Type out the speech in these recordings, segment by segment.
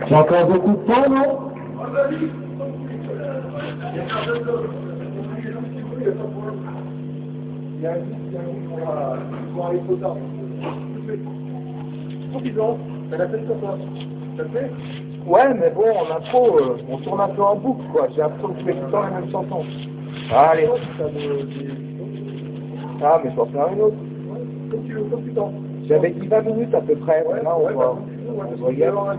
J'ai encore beaucoup de temps, non? Il y a un guide pour aller trop tard. Suffisant, mais la tête sur toi. Ça te fait? Ouais, mais bon, en intro, on tourne un peu en boucle, quoi. J'ai l'impression que tu fais tout le temps la même chanson. Allez. Ah, mais je vais en faire une autre. Comme tu veux, comme tu t'en. J'avais dit 20 minutes à peu près, ouais, là on va y aller.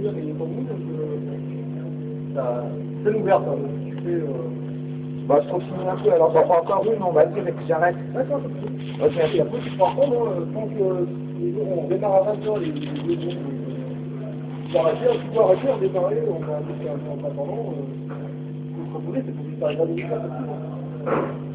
C'est ouvert, ça. Tu fais, bah, je continue un peu, alors j'en prends encore une, on va dire, et puis j'arrête. D'accord, ok. Et après, tu prends compte, quand on démarre à 20h, les groupes, tu peux arrêter, on démarrer, on va un peu en attendant, ce que vous proposer, c'est pour que ça arrive à nous faire.